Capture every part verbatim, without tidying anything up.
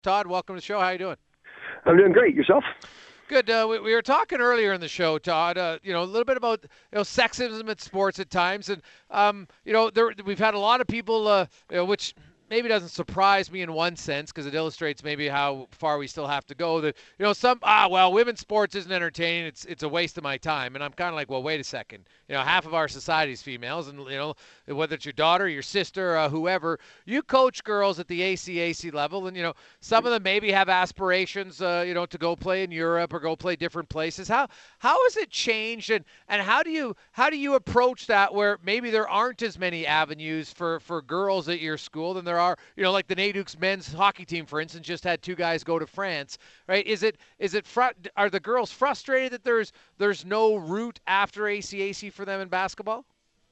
Todd, welcome to the show. How you doing? I'm doing great. Yourself? Good. Uh, we, we were talking earlier in the show, Todd. Uh, you know, a little bit about you know sexism in sports at times, and um, you know, there we've had a lot of people, uh, you know, which maybe doesn't surprise me in one sense because it illustrates maybe how far we still have to go. That you know, some ah, well, women's sports isn't entertaining. It's it's a waste of my time, and I'm kind of like, well, wait a second. You know, half of our society is females, and you know, whether it's your daughter, your sister, uh, whoever, you coach girls at the A C A C level, and you know, some of them maybe have aspirations, uh, you know, to go play in Europe or go play different places. How how has it changed, and, and how do you how do you approach that where maybe there aren't as many avenues for, for girls at your school than there are, you know, like the Nadukes men's hockey team, for instance, just had two guys go to France, right? Is it is it fr- are the girls frustrated that there's there's no route after A C A C for them in basketball?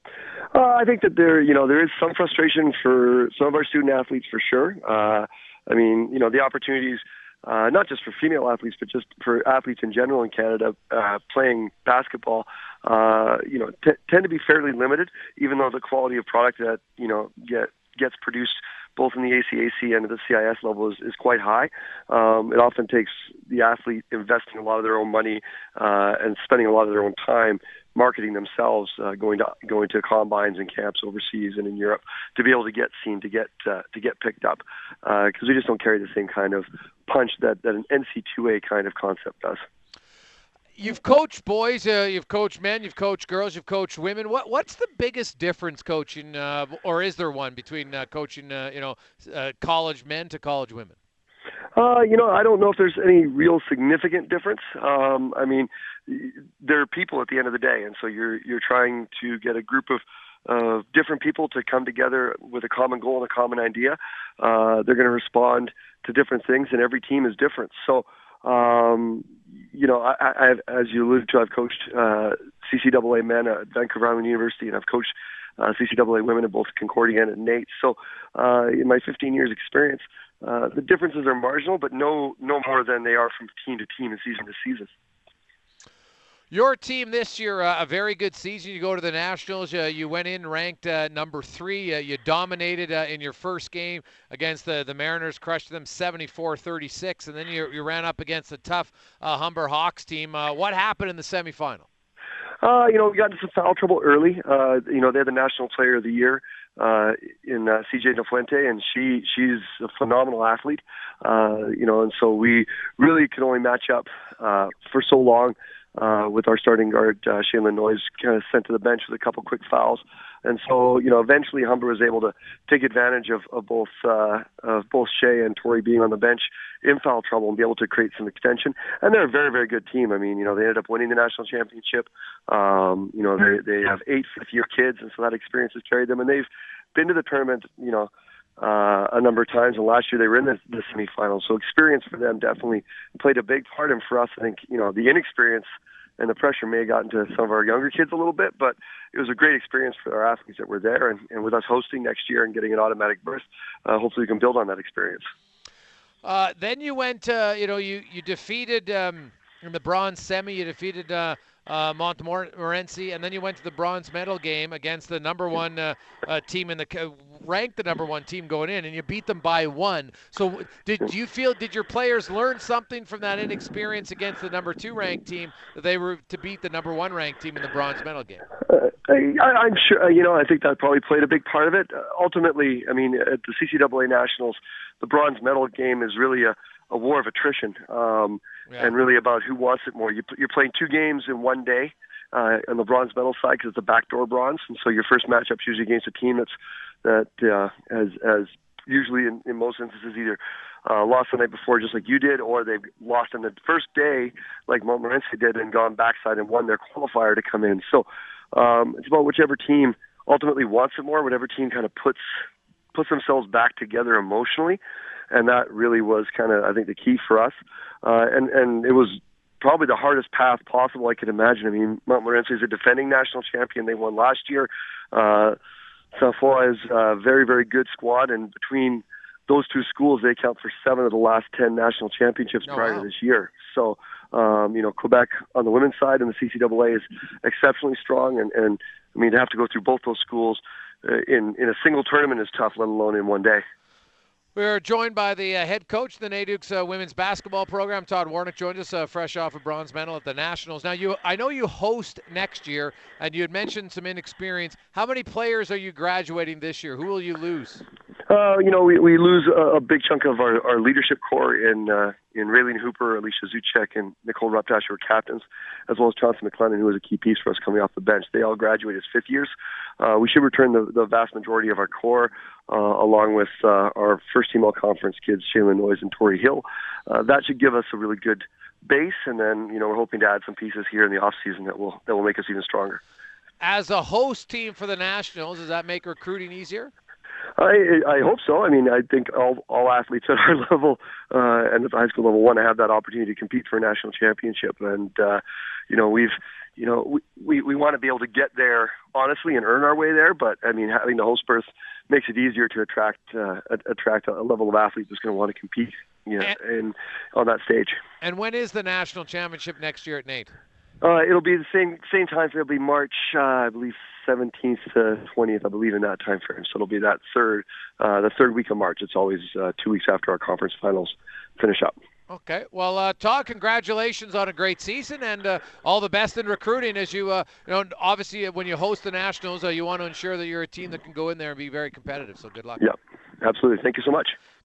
Uh, I think that there, you know, there is some frustration for some of our student athletes for sure. Uh, I mean, you know, the opportunities, uh, not just for female athletes, but just for athletes in general in Canada uh, playing basketball, uh, you know, t- tend to be fairly limited, even though the quality of product that, you know, get, gets produced both in the A C A C and at the C I S level is, is quite high. Um, it often takes the athlete investing a lot of their own money uh, and spending a lot of their own time marketing themselves, uh, going to going to combines and camps overseas and in Europe to be able to get seen, to get uh, to get picked up, because uh, we just don't carry the same kind of punch that, that an N C two A kind of concept does. You've coached boys, uh, you've coached men, you've coached girls, you've coached women. What what's the biggest difference coaching, uh, or is there one between uh, coaching, uh, you know, uh, college men to college women? Uh, you know, I don't know if there's any real significant difference. Um, I mean, they're people at the end of the day, and so you're you're trying to get a group of of different people to come together with a common goal and a common idea. Uh, they're going to respond to different things, and every team is different. So, um, you know, I, I, I've, as you alluded to, I've coached uh, C C A A men at Vancouver Island University, and I've coached uh, C C A A women at both Concordia and at N A T E. So, uh, in my fifteen years experience, uh, the differences are marginal, but no, no more than they are from team to team and season to season. Your team this year, uh, a very good season. You go to the Nationals. Uh, you went in ranked uh, number three. Uh, you dominated uh, in your first game against the, the Mariners, crushed them seventy-four thirty-six, and then you, you ran up against a tough uh, Humber Hawks team. Uh, what happened in the semifinal? Uh, you know, we got into some foul trouble early. Uh, you know, they had the National Player of the Year uh, in uh, C J DeFuente, and she she's a phenomenal athlete. Uh, you know, and so we really could only match up uh, for so long. Uh, with our starting guard, uh, Shaylin Noyes, kind of sent to the bench with a couple quick fouls. And so, you know, eventually Humber was able to take advantage of, of both uh, of both Shea and Tori being on the bench in foul trouble and be able to create some extension. And they're a very, very good team. I mean, you know, they ended up winning the national championship. Um, you know, they they have eight fifth-year kids, and so that experience has carried them. And they've been to the tournament, you know, Uh, a number of times, and last year they were in the, the semifinals. So experience for them definitely played a big part. And for us, I think, you know, the inexperience and the pressure may have gotten to some of our younger kids a little bit, but it was a great experience for our athletes that were there. And, and with us hosting next year and getting an automatic berth, uh, hopefully we can build on that experience. Uh, then you went, uh, you know, you, you defeated um, in the bronze semi, you defeated uh, uh, Montmorency, and then you went to the bronze medal game against the number one uh, uh, team in the ranked the number one team going in, and you beat them by one. So did you feel, did your players learn something from that inexperience against the number two ranked team that they were to beat the number one ranked team in the bronze medal game? Uh, I, I'm sure, you know, I think that probably played a big part of it. Uh, ultimately, I mean, at the C C A A Nationals, the bronze medal game is really a, a war of attrition, um, yeah. and really about who wants it more. You, you're playing two games in one day uh, on the bronze medal side because it's a backdoor bronze, and so your first matchup's usually against a team that's that uh, has, has usually in, in most instances either uh, lost the night before just like you did, or they've lost on the first day like Montmorency did and gone backside and won their qualifier to come in. So um, it's about whichever team ultimately wants it more, whatever team kind of puts puts themselves back together emotionally. And that really was kind of, I think, the key for us. Uh, and, and it was probably the hardest path possible I could imagine. I mean, Montmorency is a defending national champion. They won last year. Uh, Saint-Foy is a very, very good squad. And between those two schools, they account for seven of the last ten national championships oh, prior wow. to this year. So, um, you know, Quebec on the women's side and the C C A A is exceptionally strong. And, and I mean, to have to go through both those schools uh, in, in a single tournament is tough, let alone in one day. We're joined by the uh, head coach of the Naydukes uh, women's basketball program. Todd Warnick joined us uh, fresh off a bronze medal at the Nationals. Now, you, I know you host next year, and you had mentioned some inexperience. How many players are you graduating this year? Who will you lose? Uh, you know, we, we lose a, a big chunk of our, our leadership core in uh, in Raylene Hooper, Alicia Zuchek, and Nicole Ruptash, who are captains, as well as Chauncey McLennan, who was a key piece for us coming off the bench. They all graduate as fifth years. Uh, we should return the, the vast majority of our core, uh, along with uh, our first team all-conference kids, Shaylin Noyes and Tori Hill. Uh, that should give us a really good base, and then, you know, we're hoping to add some pieces here in the off-season that will that will make us even stronger. As a host team for the Nationals, does that make recruiting easier? I I hope so. I mean, I think all all athletes at our level uh, and at the high school level want to have that opportunity to compete for a national championship. And uh, you know, we've you know we, we we want to be able to get there honestly and earn our way there. But I mean, having the host berth makes it easier to attract uh, attract a level of athlete that's going to want to compete, you know, and, in on that stage. And when is the national championship next year at Nate? Uh, it'll be the same same time. It'll be March, uh, I believe, seventeenth to twentieth. I believe in that time frame. So it'll be that third, uh, the third week of March. It's always uh, two weeks after our conference finals finish up. Okay. Well, uh, Todd, congratulations on a great season, and uh, all the best in recruiting. As you, uh, you know, obviously when you host the Nationals, uh, you want to ensure that you're a team that can go in there and be very competitive. So good luck. Yeah, absolutely. Thank you so much.